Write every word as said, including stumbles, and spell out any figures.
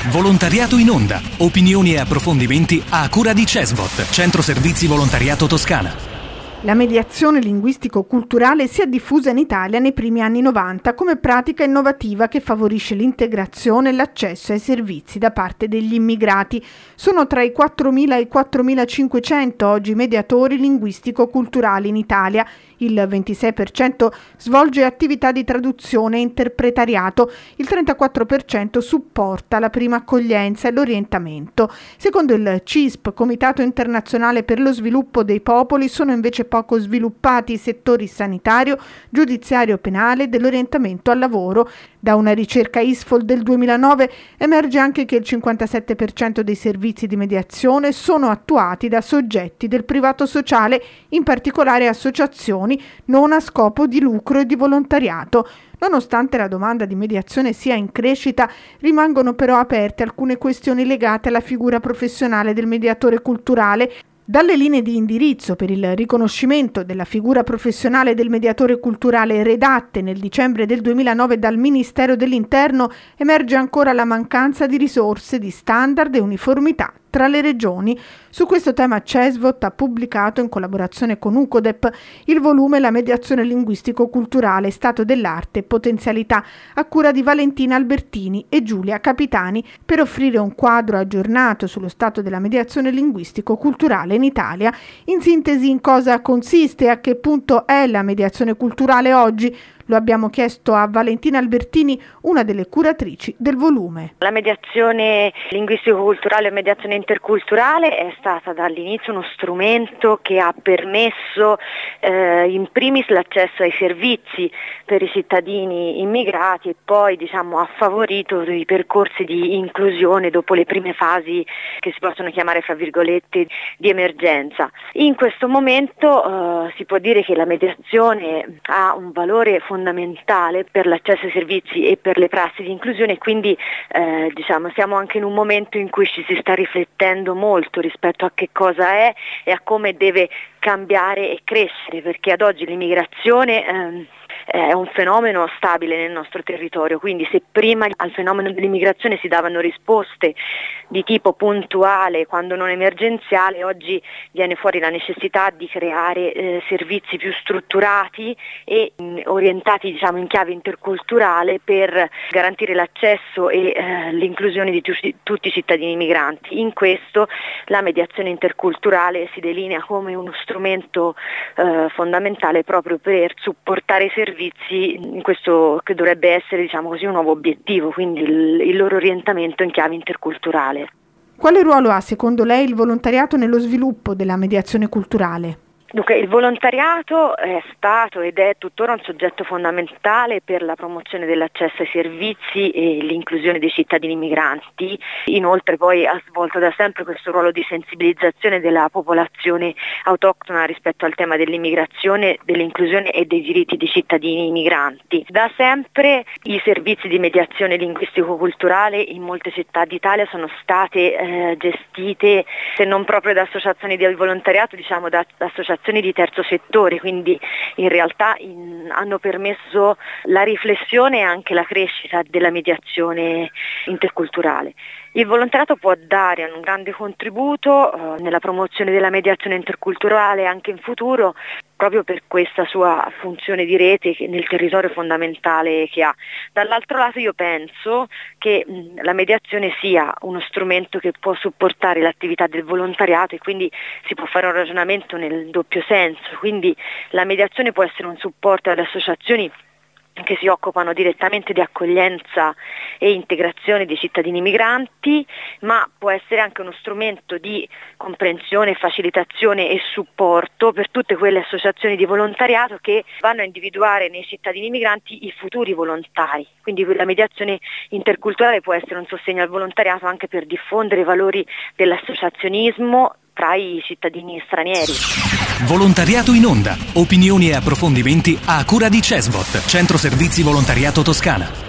Volontariato in onda. Opinioni e approfondimenti a cura di Cesvot, Centro Servizi Volontariato Toscana. La mediazione linguistico-culturale si è diffusa in Italia nei primi anni novanta come pratica innovativa che favorisce l'integrazione e l'accesso ai servizi da parte degli immigrati. Sono tra i quattromila e i quattromilacinquecento oggi mediatori linguistico-culturali in Italia. Il ventisei per cento svolge attività di traduzione e interpretariato, il trentaquattro per cento supporta la prima accoglienza e l'orientamento. Secondo il C I S P, Comitato Internazionale per lo Sviluppo dei Popoli, sono invece poco sviluppati i settori sanitario, giudiziario penale e dell'orientamento al lavoro. Da una ricerca I S F O L del duemilanove emerge anche che il cinquantasette per cento dei servizi di mediazione sono attuati da soggetti del privato sociale, in particolare associazioni non a scopo di lucro e di volontariato. Nonostante la domanda di mediazione sia in crescita, rimangono però aperte alcune questioni legate alla figura professionale del mediatore culturale. Dalle linee di indirizzo per il riconoscimento della figura professionale del mediatore culturale redatte nel dicembre del duemilanove dal Ministero dell'Interno emerge ancora la mancanza di risorse, di standard e uniformità tra le regioni. Su questo tema Cesvot ha pubblicato, in collaborazione con Ucodep, il volume La mediazione linguistico-culturale, stato dell'arte e potenzialità, a cura di Valentina Albertini e Giulia Capitani, per offrire un quadro aggiornato sullo stato della mediazione linguistico-culturale in Italia. In sintesi, in cosa consiste e a che punto è la mediazione culturale oggi? Lo abbiamo chiesto a Valentina Albertini, una delle curatrici del volume. La mediazione linguistico-culturale e mediazione interculturale è stata dall'inizio uno strumento che ha permesso eh, in primis l'accesso ai servizi per i cittadini immigrati e poi diciamo ha favorito i percorsi di inclusione dopo le prime fasi che si possono chiamare fra virgolette di emergenza. In questo momento eh, si può dire che la mediazione ha un valore fondamentale fondamentale per l'accesso ai servizi e per le prassi di inclusione, quindi eh, diciamo siamo anche in un momento in cui ci si sta riflettendo molto rispetto a che cosa è e a come deve cambiare e crescere, perché ad oggi l'immigrazione ehm, è un fenomeno stabile nel nostro territorio, quindi se prima al fenomeno dell'immigrazione si davano risposte di tipo puntuale quando non emergenziale, oggi viene fuori la necessità di creare eh, servizi più strutturati e mh, orientati diciamo in chiave interculturale per garantire l'accesso e eh, l'inclusione di tu- tutti i cittadini migranti. In questo la mediazione interculturale si delinea come uno strumento eh, fondamentale proprio per supportare i servizi in questo che dovrebbe essere diciamo così un nuovo obiettivo, quindi il, il loro orientamento in chiave interculturale. Quale ruolo ha secondo lei il volontariato nello sviluppo della mediazione culturale? Dunque, il volontariato è stato ed è tuttora un soggetto fondamentale per la promozione dell'accesso ai servizi e l'inclusione dei cittadini migranti. Inoltre poi ha svolto da sempre questo ruolo di sensibilizzazione della popolazione autoctona rispetto al tema dell'immigrazione, dell'inclusione e dei diritti dei cittadini migranti. Da sempre i servizi di mediazione linguistico-culturale in molte città d'Italia sono state eh, gestite, se non proprio da associazioni di volontariato, diciamo da, da associazioni di terzo settore, quindi in realtà in, hanno permesso la riflessione e anche la crescita della mediazione interculturale. Il volontariato può dare un grande contributo eh, nella promozione della mediazione interculturale anche in futuro, proprio per questa sua funzione di rete che nel territorio fondamentale che ha. Dall'altro lato io penso che mh, la mediazione sia uno strumento che può supportare l'attività del volontariato e quindi si può fare un ragionamento nel doppio senso, quindi la mediazione può essere un supporto alle associazioni che si occupano direttamente di accoglienza e integrazione dei cittadini migranti, ma può essere anche uno strumento di comprensione, facilitazione e supporto per tutte quelle associazioni di volontariato che vanno a individuare nei cittadini migranti i futuri volontari. Quindi la mediazione interculturale può essere un sostegno al volontariato anche per diffondere i valori dell'associazionismo tra i cittadini stranieri. Volontariato in onda. Opinioni e approfondimenti a cura di Cesvot, Centro Servizi Volontariato Toscana.